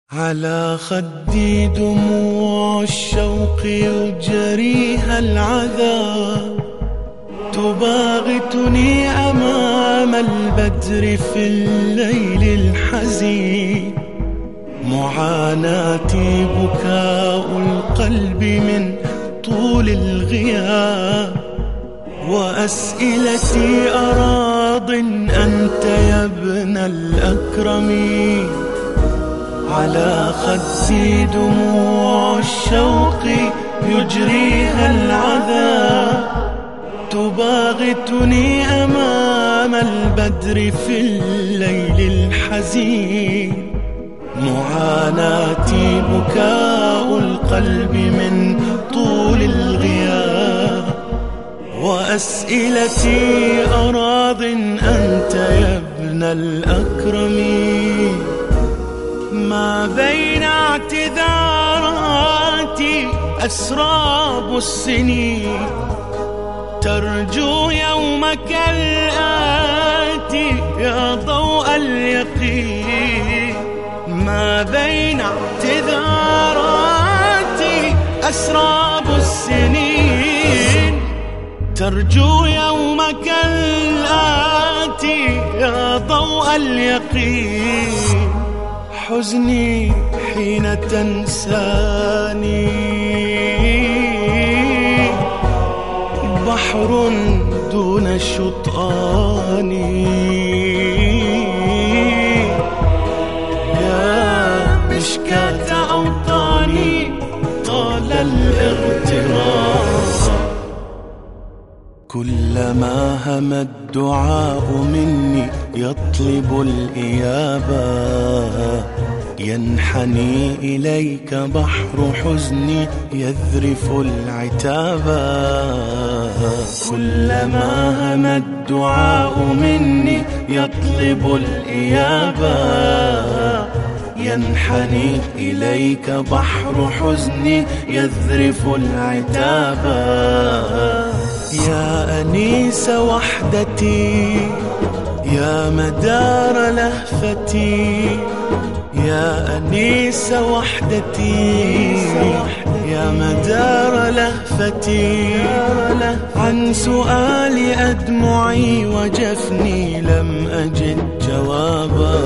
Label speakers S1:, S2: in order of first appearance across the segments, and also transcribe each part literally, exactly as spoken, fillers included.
S1: على خدي دموع الشوق يجريها العذاب، تباغتني أمام البدر في الليل الحزين. معاناتي بكاء القلب من طول الغياب، وأسئلتي أراض أنت يا ابن الأكرمين. على خدي دموع الشوق يجريها العذاب، تباغتني أمام البدر في الليل الحزين. معاناتي بكاء القلب من طول الغياب، وأسئلتي أراض أنت يا ابن الأكرمين. ما بين اعتذاراتي أسراب السنين، ترجو يومك الآتي يا ضوء اليقين. ما بين اعتذاراتي أسراب السنين، ترجو يومك الآتي يا ضوء اليقين. حزني حين تنساني بحر دون شطآن، يا مشكاة أوطاني طال الاغتراب. كلما هم الدعاء مني يطلب الإجابة، ينحني إليك بحر حزني يذرف العتابا. كلما هم الدعاء مني يطلب الإجابة، ينحني إليك بحر حزني يذرف العتابا. يا أنيس وحدتي، يا مدار لهفتي، يا أنيس وحدتي، يا مدار لهفتي. عن سؤال أدمعي وجفني لم أجد جوابا.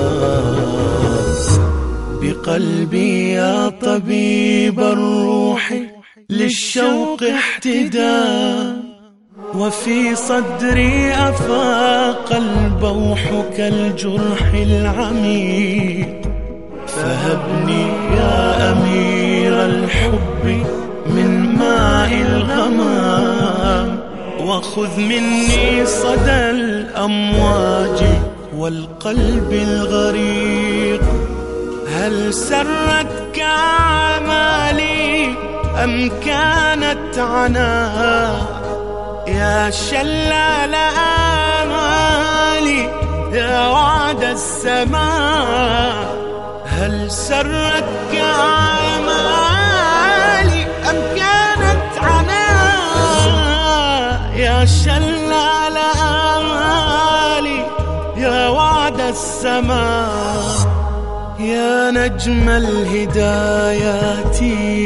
S1: بقلبي يا طبيب الروح للشوق احتدى، وفي صدري أفاق البوح كالجرح العميق. فهبني يا أمير الحب من ماء الغمام، وخذ مني صدى الأمواج والقلب الغريق. هل سرتك أعمالي أم كانت عناء؟ يا شلال آمالي يا وعد السماء. هل سرتك أعمالي أم كانت عناء؟ يا شلال آمالي يا وعد السماء. يا نجم الهدايات،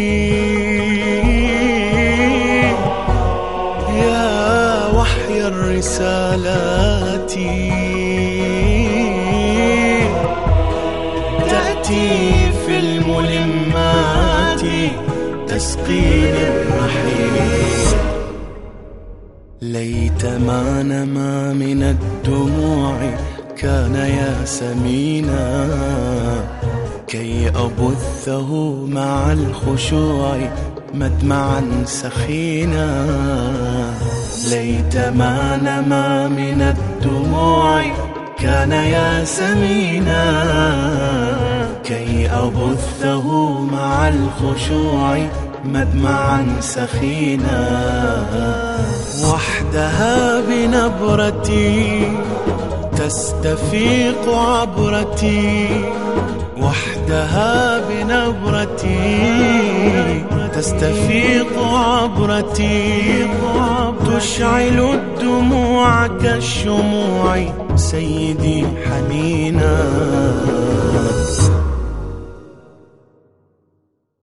S1: يا وحي الرسالات، تأتي في الملمات تسقيني الرحيل. ليت ما نما من الدموع كان يا سمينا، كي أبثه مع الخشوع مدمعا سخينا. ليت ما نما من الدموع كان يا سمينا، كي أبثه مع الخشوع مدمعا سخينا. وحدها بنبرتي تستفيق عبرتي، وحدها بنبرتي تستفيق عبرتي. تشعل الدموع كالشموع سيدي حنينا.